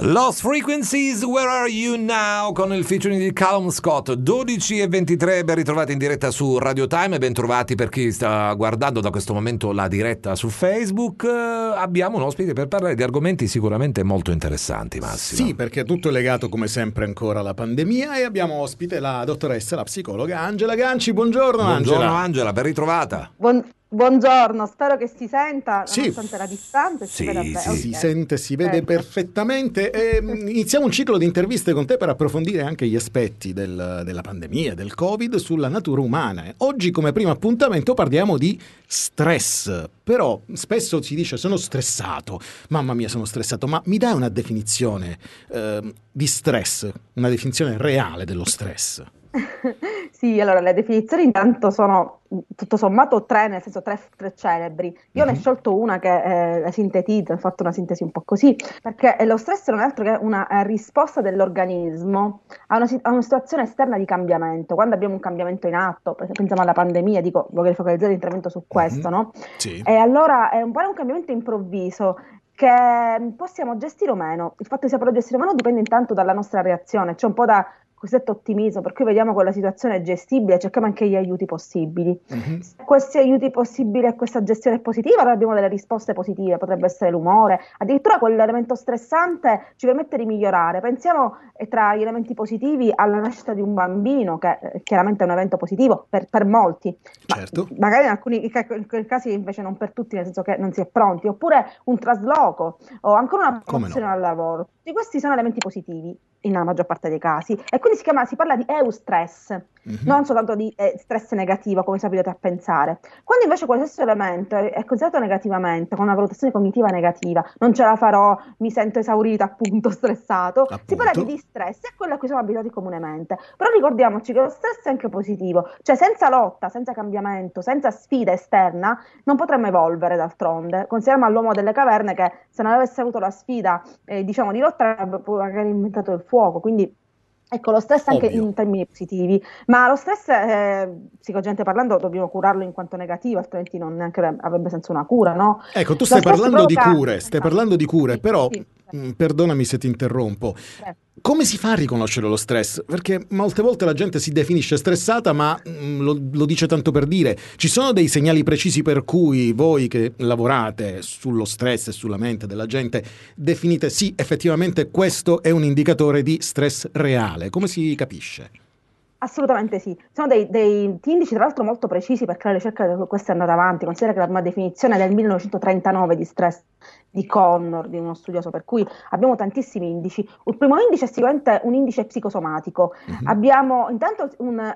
Lost Frequencies, Where Are You Now, con il featuring di Callum Scott. 12:23, ben ritrovati in diretta su Radio Time, ben trovati per chi sta guardando da questo momento la diretta su Facebook. Abbiamo un ospite per parlare di argomenti sicuramente molto interessanti, Massimo. Sì, perché tutto è legato come sempre ancora alla pandemia e abbiamo ospite la dottoressa, la psicologa Angela Ganci. Buongiorno Angela. Buongiorno Angela, ben ritrovata. Buongiorno, spero che si senta, sì, nonostante la distanza. Sì, si sente, si vede perfettamente. Iniziamo un ciclo di interviste con te per approfondire anche gli aspetti della pandemia, del Covid, sulla natura umana. Oggi come primo appuntamento parliamo di stress, però spesso si dice sono stressato, mamma mia sono stressato, ma mi dai una definizione di stress, una definizione reale dello stress? Sì, allora le definizioni intanto sono tutto sommato tre, nel senso tre celebri. Io ne ho scelto una che la sintetizza, ho fatto una sintesi un po' così, perché lo stress non è altro che una risposta dell'organismo a una situazione esterna di cambiamento. Quando abbiamo un cambiamento in atto, pensiamo alla pandemia, voglio focalizzare l'intervento su questo, no? Sì. E allora è un cambiamento improvviso che possiamo gestire o meno. Il fatto che sia però gestire o meno dipende intanto dalla nostra reazione, cioè un po' da cosiddetto ottimismo, per cui vediamo che la situazione è gestibile, cerchiamo anche gli aiuti possibili. Se questi aiuti possibili e questa gestione è positiva, allora abbiamo delle risposte positive, potrebbe essere l'umore, addirittura quell'elemento stressante ci permette di migliorare. Pensiamo tra gli elementi positivi alla nascita di un bambino, che chiaramente è un evento positivo per molti, certo. ma magari in alcuni casi invece non per tutti, nel senso che non si è pronti, oppure un trasloco o ancora una promozione al lavoro. Tutti questi sono elementi positivi nella maggior parte dei casi, e quindi si parla di eustress, non soltanto di stress negativo come si abituati a pensare. Quando invece quello stesso elemento è considerato negativamente, con una valutazione cognitiva negativa, non ce la farò, mi sento esaurita, appunto, stressato, si parla di distress, è quello a cui siamo abituati comunemente. Però ricordiamoci che lo stress è anche positivo, cioè senza lotta, senza cambiamento, senza sfida esterna non potremmo evolvere. D'altronde consideriamo all'uomo delle caverne che se non avesse avuto la sfida di lotta avrebbe magari inventato il fuoco. Quindi ecco, lo stress anche in termini positivi, ma lo stress, psicologicamente parlando, dobbiamo curarlo in quanto negativo, altrimenti non neanche avrebbe senso una cura, no? Ecco, tu stai parlando di cure, sì, però sì. Perdonami se ti interrompo. Come si fa a riconoscere lo stress? Perché molte volte la gente si definisce stressata, ma lo dice tanto per dire. Ci sono dei segnali precisi per cui voi che lavorate sullo stress e sulla mente della gente definite sì, effettivamente questo è un indicatore di stress reale? Come si capisce? Assolutamente sì, sono dei indici tra l'altro molto precisi, perché la ricerca di questa è andata avanti. Considera che la prima definizione è del 1939 di stress di Connor, di uno studioso, per cui abbiamo tantissimi indici. Il primo indice è sicuramente un indice psicosomatico. Abbiamo intanto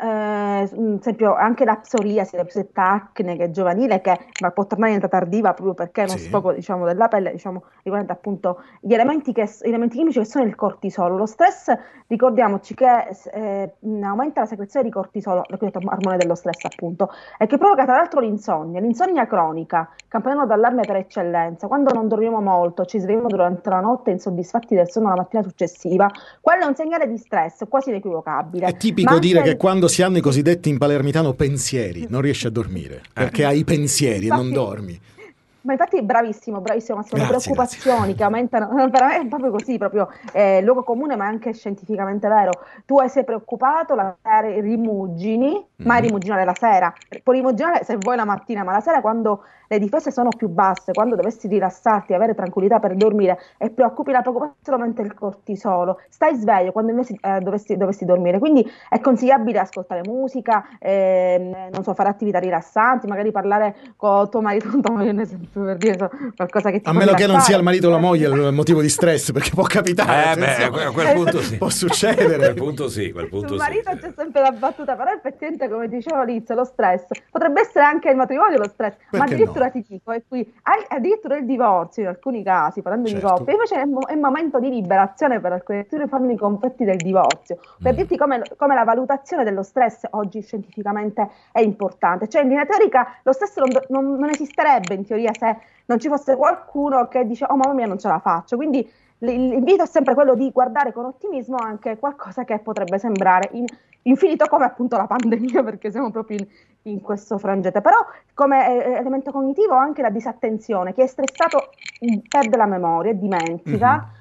un esempio, anche la psoriasi, la psoriasi acne, che è giovanile, che ma può tornare in età tardiva proprio perché è uno sfogo, diciamo, della pelle, diciamo, riguarda appunto gli elementi chimici che sono il cortisolo. Lo stress, ricordiamoci che aumenta la secrezione di cortisolo, ormone dello stress appunto, e che provoca tra l'altro l'insonnia cronica, campanello d'allarme per eccellenza. Quando non dormiamo molto, ci svegliamo durante la notte insoddisfatti del sonno la mattina successiva, quello è un segnale di stress quasi inequivocabile. È tipico dire che quando si hanno i cosiddetti in palermitano pensieri, non riesci a dormire, perché hai i pensieri e non dormi. Ma infatti bravissimo Massimo, le preoccupazioni grazie. che aumentano, è proprio così, proprio luogo comune, ma anche scientificamente vero. Tu sei preoccupato, la sera rimugini, mai rimuginare la sera, puoi rimuginare se vuoi la mattina, ma la sera, quando le difese sono più basse, quando dovresti rilassarti, avere tranquillità per dormire, e preoccupi, la preoccupazione aumenta il cortisolo, stai sveglio quando invece dovresti dormire. Quindi è consigliabile ascoltare musica, non so, fare attività rilassanti, magari parlare con tuo marito, per dire qualcosa che ti a meno che non sia il marito o la moglie il motivo di stress, perché può capitare. A quel punto sì. Può succedere. A quel punto sì. Sul marito c'è sempre la battuta, però effettivamente, come dicevo all'inizio, lo stress potrebbe essere anche il matrimonio, lo stress, perché ma addirittura no? Ti dico, e qui addirittura il divorzio in alcuni casi, parlando di coppie, invece è un momento di liberazione per alcune fanno i confetti del divorzio, per dirti come la valutazione dello stress oggi scientificamente è importante. Cioè, in linea teorica lo stress non esisterebbe in teoria se non ci fosse qualcuno che dice oh mamma mia non ce la faccio. Quindi l'invito è sempre quello di guardare con ottimismo anche qualcosa che potrebbe sembrare infinito, come appunto la pandemia, perché siamo proprio in questo frangente. Però come elemento cognitivo anche la disattenzione. Chi è stressato perde la memoria, dimentica.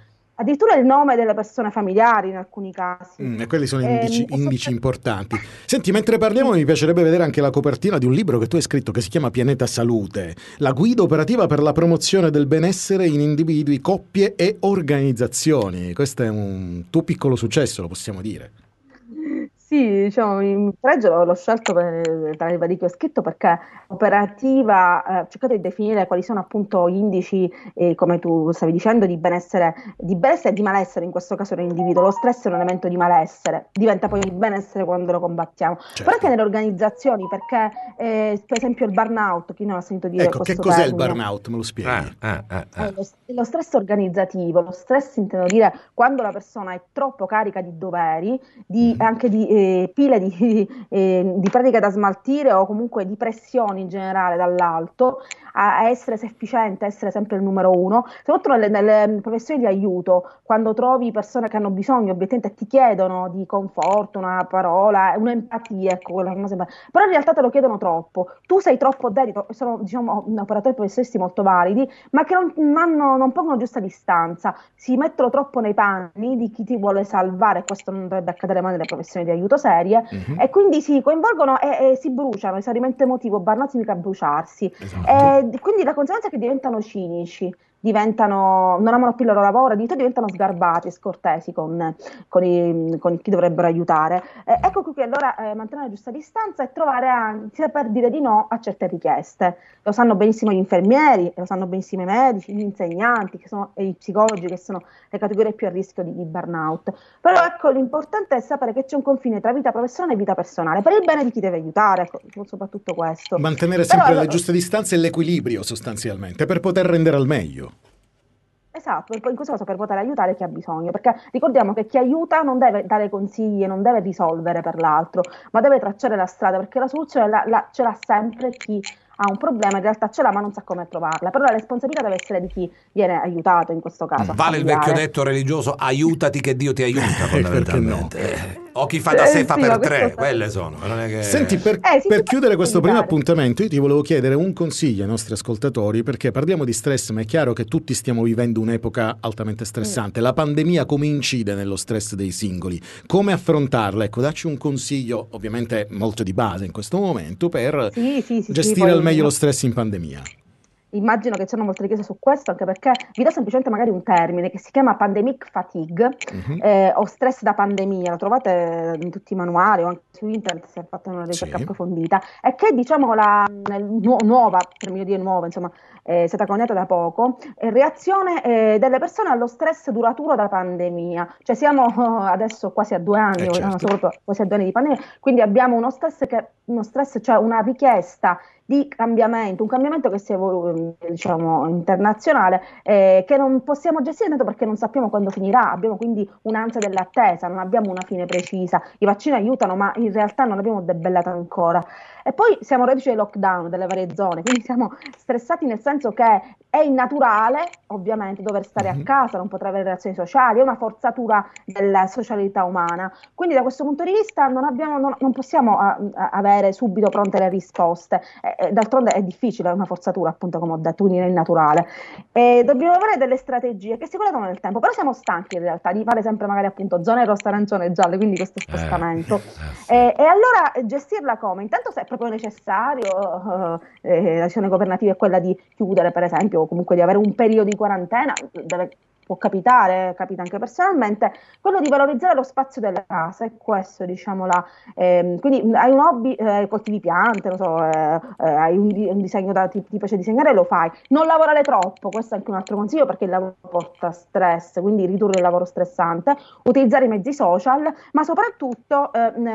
addirittura il nome delle persone familiari in alcuni casi. E quelli sono indici importanti. Senti, mentre parliamo mi piacerebbe vedere anche la copertina di un libro che tu hai scritto che si chiama Pianeta Salute, la guida operativa per la promozione del benessere in individui, coppie e organizzazioni. Questo è un tuo piccolo successo, lo possiamo dire. Sì, diciamo, in pregio l'ho scelto tra i vari che ho scritto perché operativa, ho cercato di definire quali sono appunto gli indici, come tu stavi dicendo, di benessere e di malessere, in questo caso dell'individuo. Lo stress è un elemento di malessere, diventa poi il benessere quando lo combattiamo. Certo. Però anche nelle organizzazioni, perché per esempio il burnout, chi non ha sentito dire ecco, questo che cos'è termine? il burnout? Me lo spieghi? Lo stress organizzativo, lo stress intendo dire quando la persona è troppo carica di doveri, anche di pile di pratiche da smaltire o comunque di pressioni in generale dall'alto, a essere efficiente, a essere sempre il numero uno, soprattutto nelle professioni di aiuto, quando trovi persone che hanno bisogno, obiettivamente ti chiedono di conforto, una parola, un'empatia, ecco, quello che non sembra. Però in realtà te lo chiedono troppo, tu sei troppo dedito, sono diciamo operatori professionisti molto validi, ma che non pongono giusta distanza, si mettono troppo nei panni di chi ti vuole salvare, questo non dovrebbe accadere mai nelle professioni di aiuto serie, e quindi si coinvolgono e si bruciano, esaurimento emotivo, burnout significa bruciarsi, quindi la conseguenza è che diventano cinici, non amano più il loro lavoro, addirittura diventano sgarbati e scortesi con chi dovrebbero aiutare. Ecco qui che allora mantenere la giusta distanza e trovare anche per dire di no a certe richieste. Lo sanno benissimo gli infermieri, lo sanno benissimo i medici, gli insegnanti, e i psicologi, che sono le categorie più a rischio di burnout. Però ecco, l'importante è sapere che c'è un confine tra vita professionale e vita personale, per il bene di chi deve aiutare, ecco, soprattutto questo. Mantenere sempre le giuste distanze e l'equilibrio sostanzialmente, per poter rendere al meglio. Esatto, in questo caso per poter aiutare chi ha bisogno, perché ricordiamo che chi aiuta non deve dare consigli, non deve risolvere per l'altro, ma deve tracciare la strada, perché la soluzione ce l'ha sempre chi ha un problema, in realtà ce l'ha ma non sa come trovarla, però la responsabilità deve essere di chi viene aiutato in questo caso. Vale il vecchio detto religioso, aiutati che Dio ti aiuta, fondamentalmente. O chi fa da sé fa per tre, quelle sono. Non è che... Senti, per chiudere questo primo appuntamento io ti volevo chiedere un consiglio ai nostri ascoltatori, perché parliamo di stress, ma è chiaro che tutti stiamo vivendo un'epoca altamente stressante. La pandemia come incide nello stress dei singoli? Come affrontarla? Ecco, dacci un consiglio, ovviamente molto di base in questo momento, per gestire al meglio lo stress in pandemia. Immagino che c'erano molte richieste su questo, anche perché vi do semplicemente magari un termine che si chiama pandemic fatigue, o stress da pandemia, lo trovate in tutti i manuali o anche su internet se fate una ricerca approfondita, e che diciamo la nuova, per meglio dire nuova, insomma, è stata coniata da poco, reazione delle persone allo stress duraturo da pandemia, cioè siamo adesso quasi a 2 anni, quasi a 2 anni di pandemia, quindi abbiamo uno stress, cioè una richiesta di cambiamento, un cambiamento che si evolve, diciamo, internazionale, che non possiamo gestire tanto perché non sappiamo quando finirà, abbiamo quindi un'ansia dell'attesa, non abbiamo una fine precisa, i vaccini aiutano ma in realtà non abbiamo debellato ancora, e poi siamo reduci ai lockdown delle varie zone, quindi siamo stressati nel senso che è innaturale ovviamente dover stare a casa, non poter avere relazioni sociali, è una forzatura della socialità umana, quindi da questo punto di vista non possiamo avere subito pronte le risposte, d'altronde è difficile, è una forzatura appunto come ho detto, quindi è innaturale, dobbiamo avere delle strategie che si collegano nel tempo, però siamo stanchi in realtà di fare sempre magari appunto zone rosse, arancione e gialle, quindi questo spostamento, e allora gestirla come? Intanto se è proprio necessario, l'azione governativa è quella di chiudere per esempio, o comunque di avere un periodo di quarantena, può capita anche personalmente, quello di valorizzare lo spazio della casa, è questo, diciamo, quindi hai un hobby, coltivi piante, non so, hai un disegno ti piace disegnare, lo fai, non lavorare troppo, questo è anche un altro consiglio perché il lavoro porta stress, quindi ridurre il lavoro stressante, utilizzare i mezzi social, ma soprattutto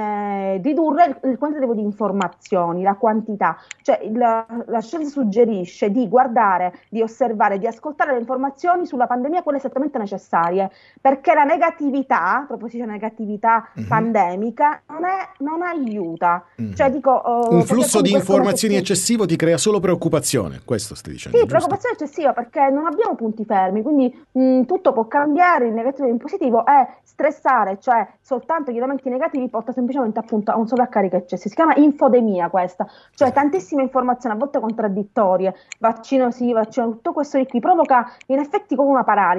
ridurre il quantitativo di informazioni, la quantità, cioè la scienza suggerisce di guardare, di osservare, di ascoltare le informazioni sulla pandemia, quelle esattamente necessarie, perché la negatività, proprio si dice negatività pandemica, non aiuta. Cioè dico, un flusso di informazioni eccessivo ti crea solo preoccupazione, questo stai dicendo? Sì, giusto? Preoccupazione eccessiva perché non abbiamo punti fermi, quindi tutto può cambiare in negativo e in positivo, e stressare, cioè soltanto gli elementi negativi, porta semplicemente appunto a un sovraccarico eccessivo. Si chiama infodemia questa, cioè tantissime informazioni a volte contraddittorie, vaccino sì, vaccino, tutto questo di qui provoca in effetti come una paralisi,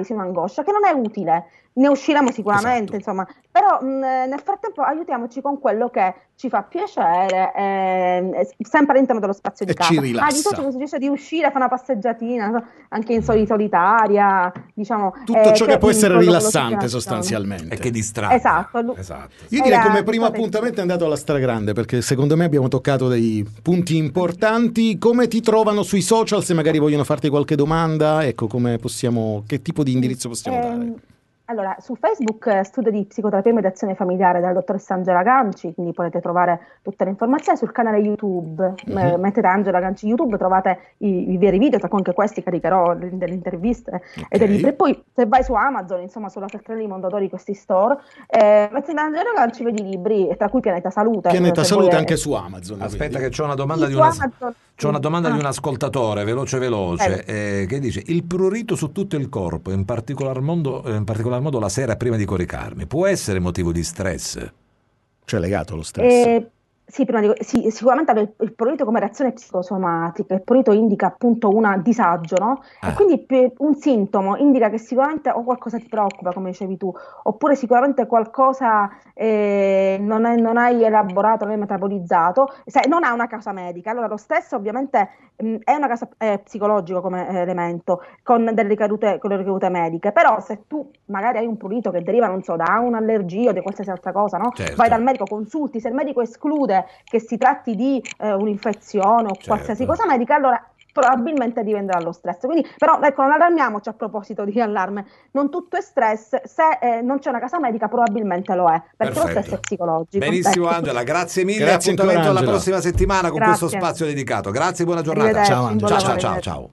un'ansia, un'angoscia, che non è utile. Ne usciremo sicuramente, insomma, però nel frattempo aiutiamoci con quello che ci fa piacere, sempre all'interno dello spazio di casa. Ci rilassa. Di solito mi suggerisce di uscire, fare una passeggiatina, anche in solitaria, diciamo. Tutto ciò che può essere rilassante sostanzialmente. E che distrae. Esatto. Io direi come primo appuntamento è andato alla stragrande, perché secondo me abbiamo toccato dei punti importanti. Come ti trovano sui social, se magari vogliono farti qualche domanda? Ecco, che tipo di indirizzo possiamo dare? Allora, su Facebook studio di psicoterapia e mediazione familiare della dottoressa Angela Ganci, quindi potete trovare tutte le informazioni. Sul canale YouTube, mettete Angela Ganci YouTube, trovate i veri video, tra cui anche questi caricherò delle interviste e dei libri. E poi se vai su Amazon, insomma sulla cartellina di Mondadori, questi store, mettete Angela Ganci, vedi i libri, tra cui Pianeta Salute. Pianeta Salute anche su Amazon. Aspetta che c'ho una domanda di un ascoltatore, veloce, che dice: il prurito su tutto il corpo, in particolar modo la sera prima di coricarmi, può essere motivo di stress? Cioè legato allo stress? Sì, sicuramente il prurito come reazione psicosomatica, il prurito indica appunto un disagio, no? E quindi un sintomo indica che sicuramente o qualcosa ti preoccupa, come dicevi tu, oppure sicuramente qualcosa non hai elaborato, non hai metabolizzato, non ha una causa medica. Allora lo stress ovviamente è una causa psicologico come elemento, con delle ricadute mediche, però se tu magari hai un prurito che deriva, non so, da un'allergia o di qualsiasi altra cosa, no? Certo. Vai dal medico, consulti, se il medico esclude che si tratti di un'infezione o qualsiasi cosa medica, allora probabilmente dipende dallo stress. Quindi, però, ecco, non allarmiamoci a proposito di allarme. Non tutto è stress, se non c'è una causa medica probabilmente lo è, perché lo stress è psicologico. Benissimo, ecco. Angela, grazie mille. Grazie Appuntamento ancora, alla Angela. prossima settimana con questo spazio dedicato. Grazie, buona giornata. Ciao, Angela. Ciao.